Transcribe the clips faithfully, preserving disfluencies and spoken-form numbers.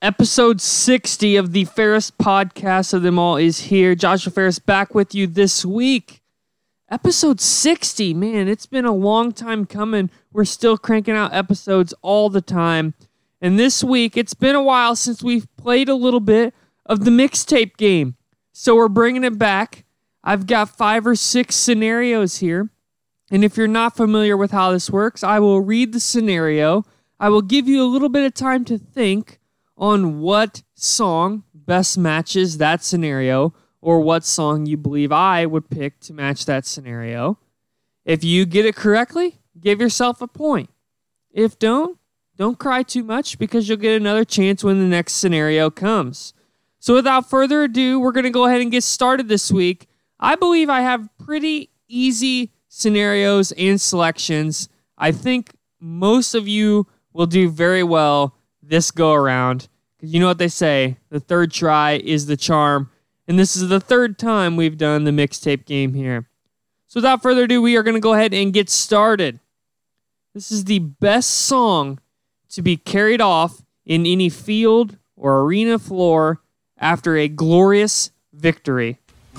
Episode sixty of the Ferris podcast of them all is here. Joshua Ferris back with you this week. Episode sixty, man, it's been a long time coming. We're still cranking out episodes all the time. And this week, it's been a while since we've played a little bit of the mixtape game. So we're bringing it back. I've got five or six scenarios here. And if you're not familiar with how this works, I will read the scenario. I will give you a little bit of time to think on what song best matches that scenario, or what song you believe I would pick to match that scenario. If you get it correctly, give yourself a point. If don't, don't cry too much because you'll get another chance when the next scenario comes. So without further ado, we're going to go ahead and get started this week. I believe I have pretty easy scenarios and selections. I think most of you will do very well this go around. Because you know what they say, the third try is the charm. And this is the third time we've done the mixtape game here. So without further ado, we are going to go ahead and get started. This is the best song to be carried off in any field or arena floor after a glorious victory.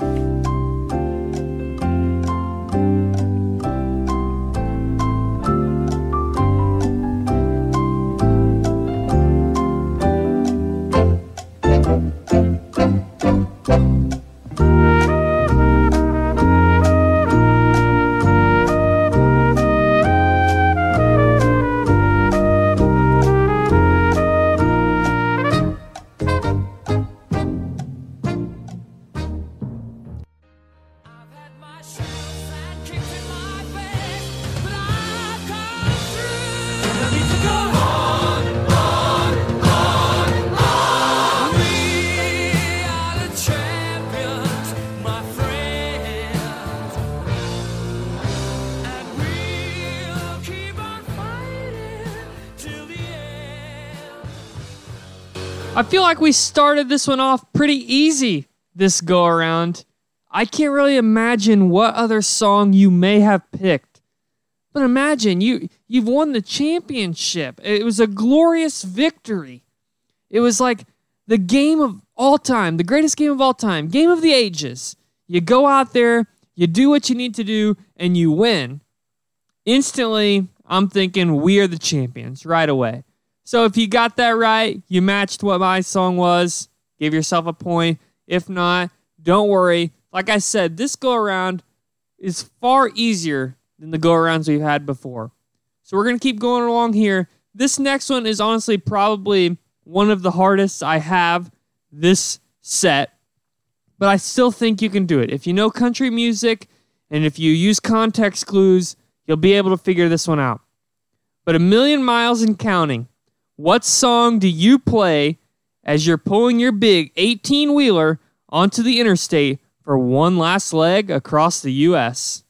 I feel like we started this one off pretty easy this go around. I can't really imagine what other song you may have picked. But imagine, you, you've won the championship. It was a glorious victory. It was like the game of all time, the greatest game of all time, game of the ages. You go out there, you do what you need to do, and you win. Instantly, I'm thinking we are the champions right away. So if you got that right, you matched what my song was, give yourself a point. If not, don't worry. Like I said, this go-around is far easier than the go-arounds we've had before. So we're going to keep going along here. This next one is honestly probably one of the hardest I have this set, but I still think you can do it. If you know country music and if you use context clues, you'll be able to figure this one out. But A Million Miles and Counting. What song do you play as you're pulling your big eighteen-wheeler onto the interstate for one last leg across the U S?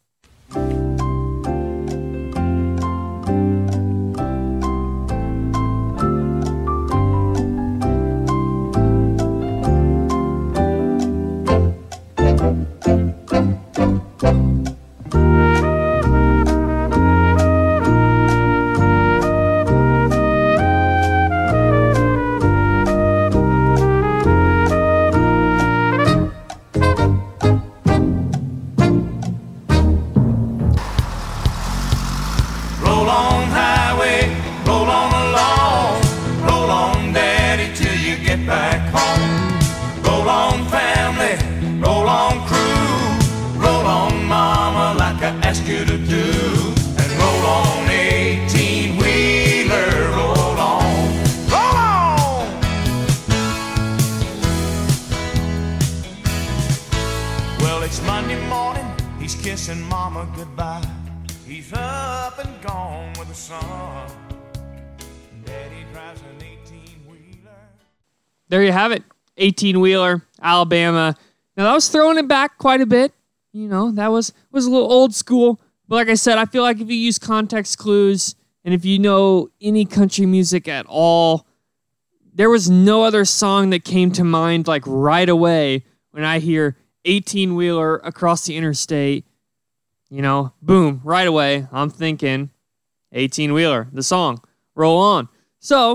Kissing mama goodbye. He's up and gone with the sun. Daddy drives an eighteen-wheeler. There you have it. eighteen-wheeler, Alabama. Now that was throwing it back quite a bit. You know, that was, was a little old school. But like I said, I feel like if you use context clues and if you know any country music at all, there was no other song that came to mind like right away when I hear eighteen-wheeler across the interstate. You know, boom, right away, I'm thinking eighteen-wheeler, the song, roll on. So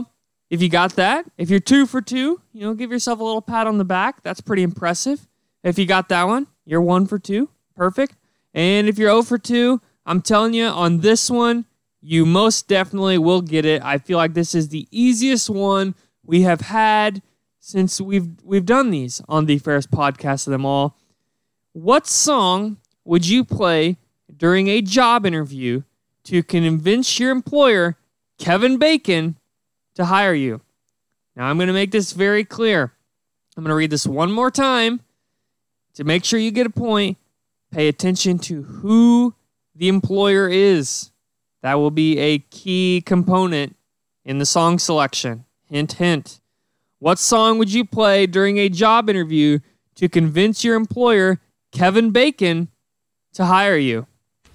If you got that, if you're two for two, you know, give yourself a little pat on the back. That's pretty impressive. If you got that one, you're one for two. Perfect. And if you're zero for two, I'm telling you, on this one, you most definitely will get it. I feel like this is the easiest one we have had since we've we've done these on the Ferris podcast of them all. What song would you play during a job interview to convince your employer, Kevin Bacon, to hire you? Now, I'm going to make this very clear. I'm going to read this one more time to make sure you get a point. Pay attention to who the employer is. That will be a key component in the song selection. Hint, hint. What song would you play during a job interview to convince your employer, Kevin Bacon, to hire you?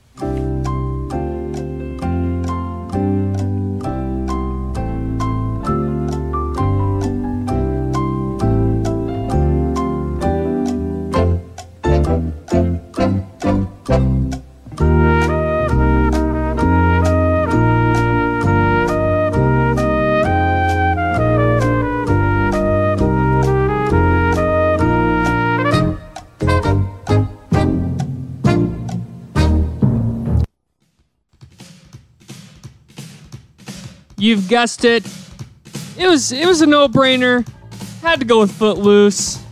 You've guessed it. It was it was a no-brainer. Had to go with Footloose.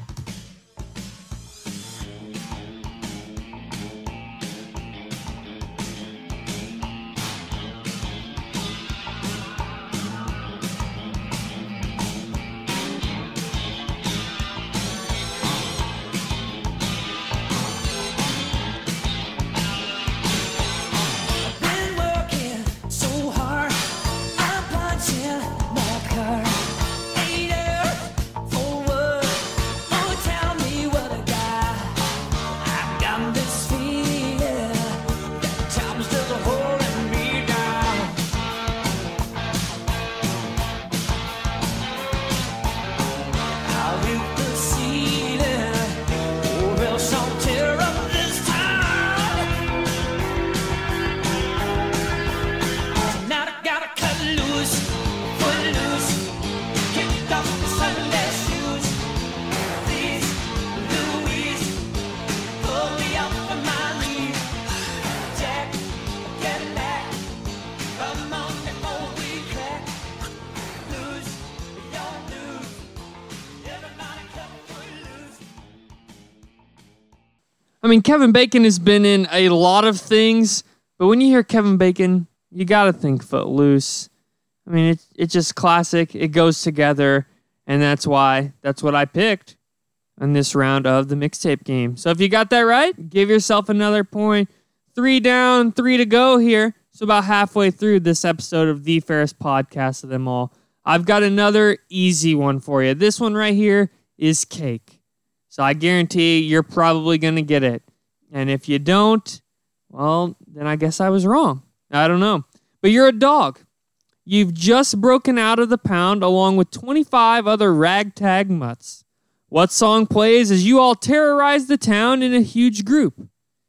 I mean, Kevin Bacon has been in a lot of things, but when you hear Kevin Bacon, you gotta think Footloose. I mean, it's it's just classic. It goes together, and that's why that's what I picked in this round of the mixtape game. So if you got that right, give yourself another point. Three down, three to go here. So about halfway through this episode of the Ferris podcast of them all, I've got another easy one for you. This one right here is Cake. So I guarantee you're probably going to get it. And if you don't, well, then I guess I was wrong. I don't know. But you're a dog. You've just broken out of the pound along with twenty-five other ragtag mutts. What song plays as you all terrorize the town in a huge group?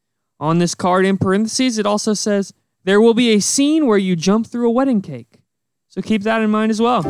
On this card in parentheses, it also says, there will be a scene where you jump through a wedding cake. So keep that in mind as well.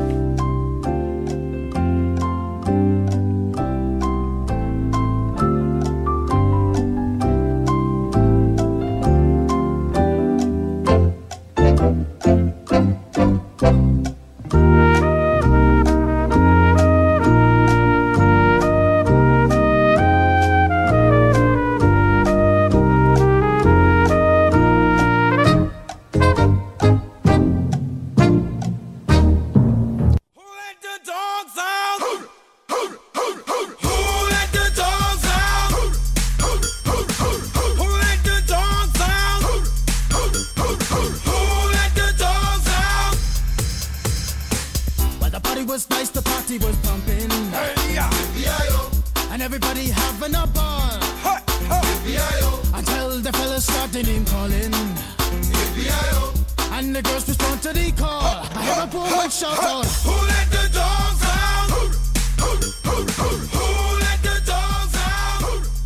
Was nice, the party was pumping. Hey, yeah. And everybody having a ball. Hey, until the fellas started name calling. And the girls respond to the call. I have a poor one shout out. Who let the dogs out? Who let the dogs out?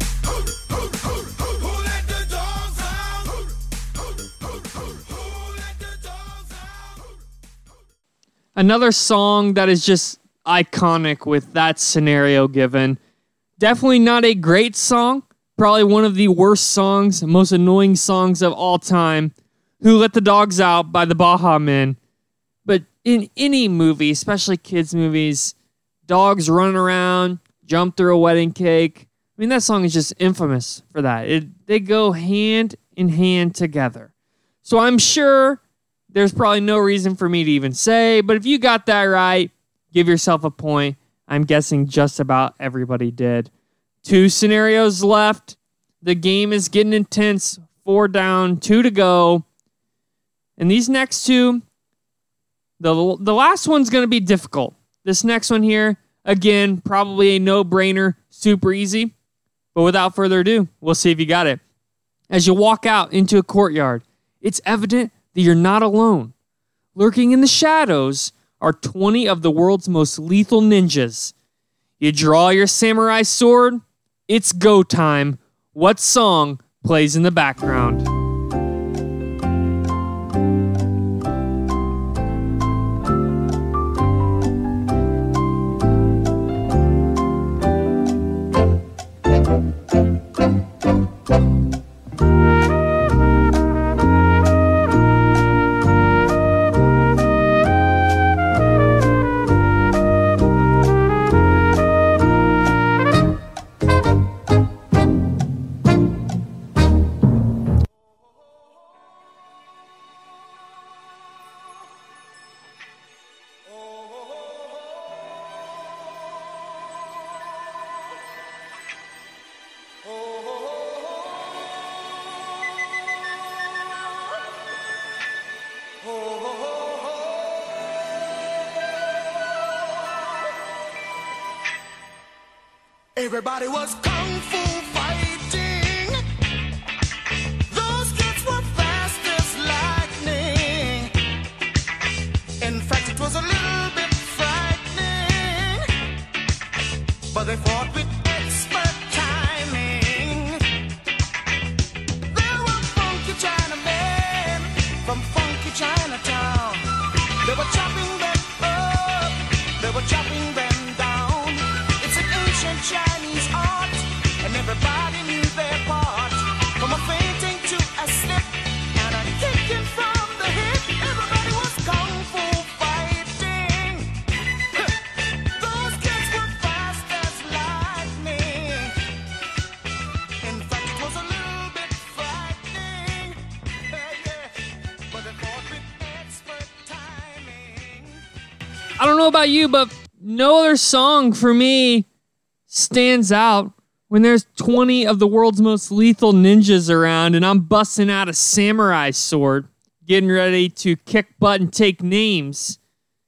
Who let the dogs out? Who let the dogs out? Another song that is just iconic with that scenario given. Definitely not a great song. Probably one of the worst songs, most annoying songs of all time. Who Let the Dogs Out by the Baha Men. But in any movie, especially kids' movies, dogs running around, jump through a wedding cake. I mean, that song is just infamous for that. It, they go hand in hand together. So I'm sure there's probably no reason for me to even say, but if you got that right, give yourself a point. I'm guessing just about everybody did. Two scenarios left. The game is getting intense. Four down, two to go. And these next two, the, the last one's going to be difficult. This next one here, again, probably a no-brainer, super easy. But without further ado, we'll see if you got it. As you walk out into a courtyard, it's evident that you're not alone. Lurking in the shadows are twenty of the world's most lethal ninjas. You draw your samurai sword. It's go time. What song plays in the background? Everybody was kung fu fighting. Those kids were fast as lightning. In fact, it was a little bit frightening, but they fought with expert timing. There were funky Chinamen from funky Chinatown. They were chopping them up, they were chopping them down. It's an ancient Chinese art, and everybody knew their part. From a fainting to a slip, and a kicking from the hip. Everybody was kung fu fighting. Those kids were fast as lightning. In fact, it was a little bit frightening. Yeah, but they fought with expert timing. I don't know about you, but no other song for me stands out when there's twenty of the world's most lethal ninjas around and I'm busting out a samurai sword, getting ready to kick butt and take names.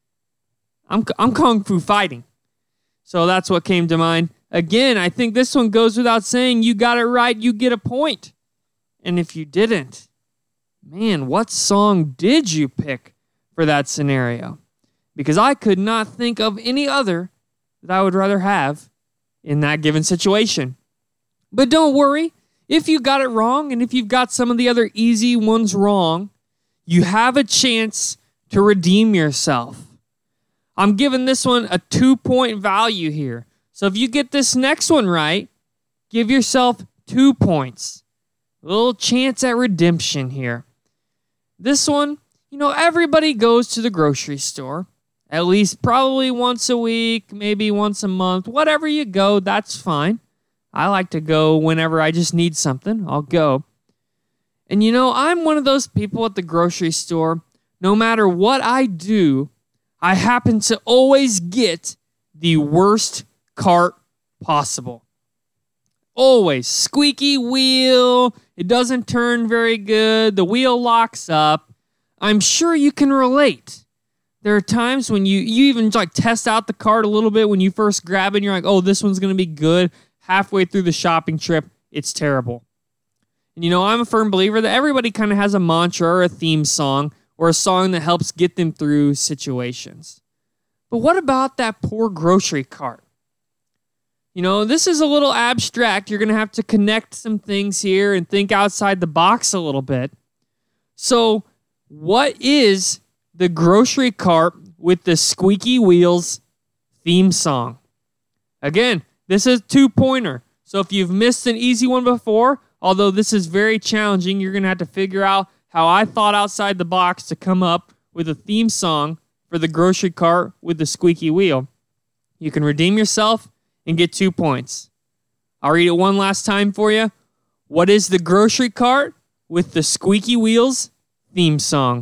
I'm I'm kung fu fighting. So that's what came to mind. Again, I think this one goes without saying. You got it right, you get a point. And if you didn't, man, what song did you pick for that scenario? Because I could not think of any other that I would rather have in that given situation. But don't worry, if you got it wrong and if you've got some of the other easy ones wrong, you have a chance to redeem yourself. I'm giving this one a two-point value here. So if you get this next one right, give yourself two points. A little chance at redemption here. This one, you know, everybody goes to the grocery store. At least probably once a week, maybe once a month. Whatever you go, that's fine. I like to go whenever I just need something. I'll go. And you know, I'm one of those people at the grocery store. No matter what I do, I happen to always get the worst cart possible. Always. Squeaky wheel. It doesn't turn very good. The wheel locks up. I'm sure you can relate. There are times when you, you even like test out the cart a little bit when you first grab it and you're like, oh, this one's going to be good. Halfway through the shopping trip, it's terrible. And you know, I'm a firm believer that everybody kind of has a mantra or a theme song or a song that helps get them through situations. But what about that poor grocery cart? You know, this is a little abstract. You're going to have to connect some things here and think outside the box a little bit. So what is the grocery cart with the Squeaky Wheels theme song. Again, this is a two-pointer. So if you've missed an easy one before, although this is very challenging, you're going to have to figure out how I thought outside the box to come up with a theme song for the grocery cart with the squeaky wheel. You can redeem yourself and get two points. I'll read it one last time for you. What is the grocery cart with the squeaky wheels theme song?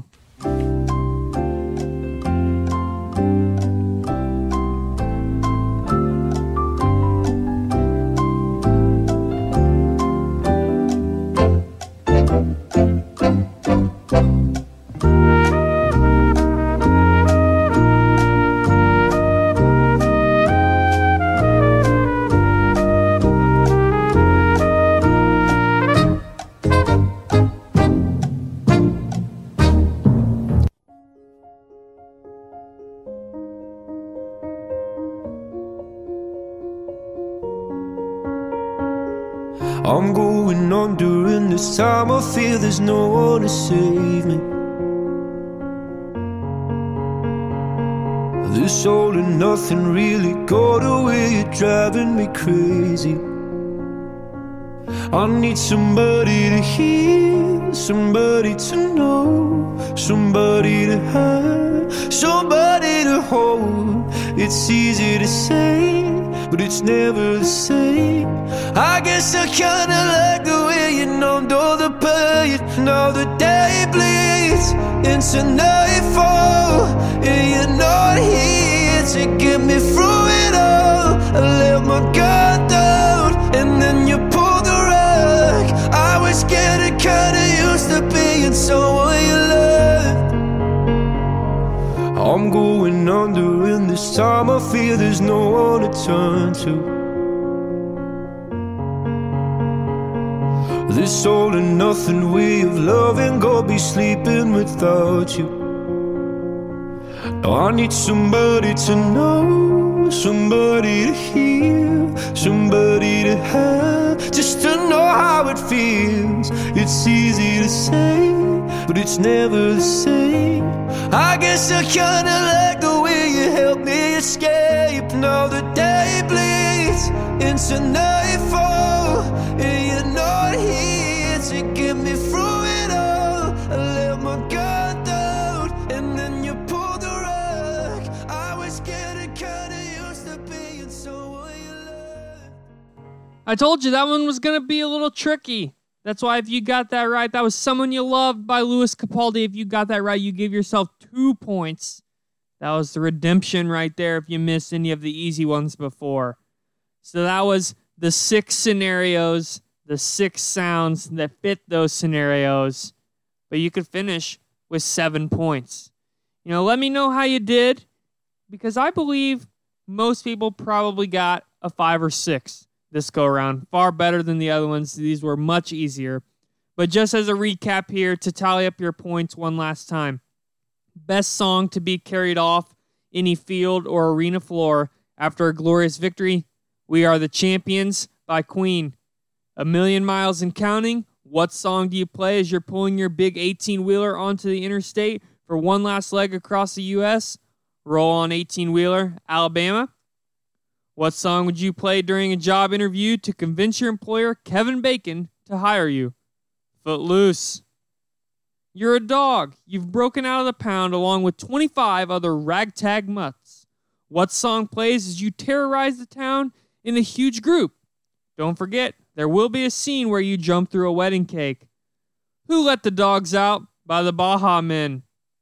I'm going under, and this time I feel there's no one to save me. This all and nothing really got away, you're driving me crazy. I need somebody to hear, somebody to know, somebody to have, somebody to hold. It's easy to say, but it's never the same. I guess I kinda like the way you numbed all the pain. Now the day bleeds into nightfall, and you're not here to get me through it all. I let my guard down, and then you pulled the rug. I was getting kinda used to being someone you loved. I'm going under, and this time I feel there's no one to turn to. This all and nothing way of loving, go be sleeping without you. Now I need somebody to know, somebody to hear, somebody to have, just to know how it feels. It's easy to say, but it's never the same. I guess I kinda like the way you help me escape. Now the day bleeds into nightfall, and you're not here to get me through it all. I let my guard down, and then you pulled the rug. I was getting kinda used to being someone you loved. I told you that one was going to be a little tricky. That's why if you got that right, that was Someone You Loved by Lewis Capaldi. If you got that right, you give yourself two points. That was the redemption right there if you missed any of the easy ones before. So that was the six scenarios, the six sounds that fit those scenarios. But you could finish with seven points. You know, let me know how you did, because I believe most people probably got a five or six this go around. Far better than the other ones. These were much easier. But just as a recap here, to tally up your points one last time. Best song to be carried off any field or arena floor after a glorious victory, We Are the Champions by Queen. A Million Miles and Counting, what song do you play as you're pulling your big eighteen-wheeler onto the interstate for one last leg across the U S? Roll On eighteen-Wheeler, Alabama. What song would you play during a job interview to convince your employer, Kevin Bacon, to hire you? Footloose. You're a dog. You've broken out of the pound along with twenty-five other ragtag mutts. What song plays as you terrorize the town in a huge group? Don't forget, there will be a scene where you jump through a wedding cake. Who Let the Dogs Out by the Baha Men.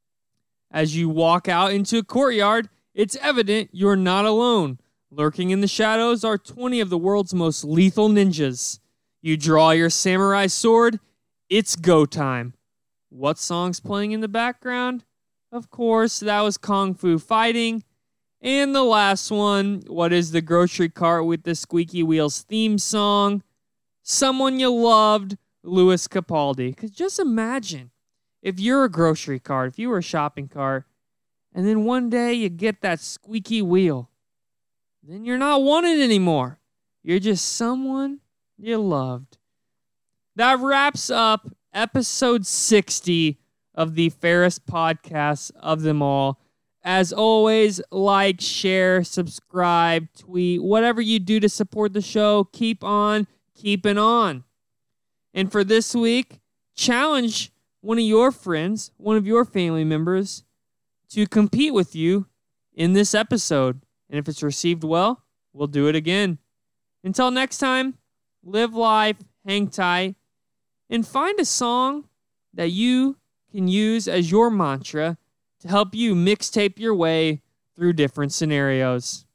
As you walk out into a courtyard, it's evident you're not alone. Lurking in the shadows are twenty of the world's most lethal ninjas. You draw your samurai sword. It's go time. What song's playing in the background? Of course, that was Kung Fu Fighting. And the last one, what is the grocery cart with the squeaky wheels theme song? Someone You Loved, Lewis Capaldi. Because just imagine if you're a grocery cart, if you were a shopping cart, and then one day you get that squeaky wheel, then you're not wanted anymore. You're just someone you loved. That wraps up episode sixty of the fairest podcast of them all. As always, like, share, subscribe, tweet, whatever you do to support the show, keep on keeping on. And for this week, challenge one of your friends, one of your family members, to compete with you in this episode. And if it's received well, we'll do it again. Until next time, live life, hang tight, and find a song that you can use as your mantra to help you mixtape your way through different scenarios.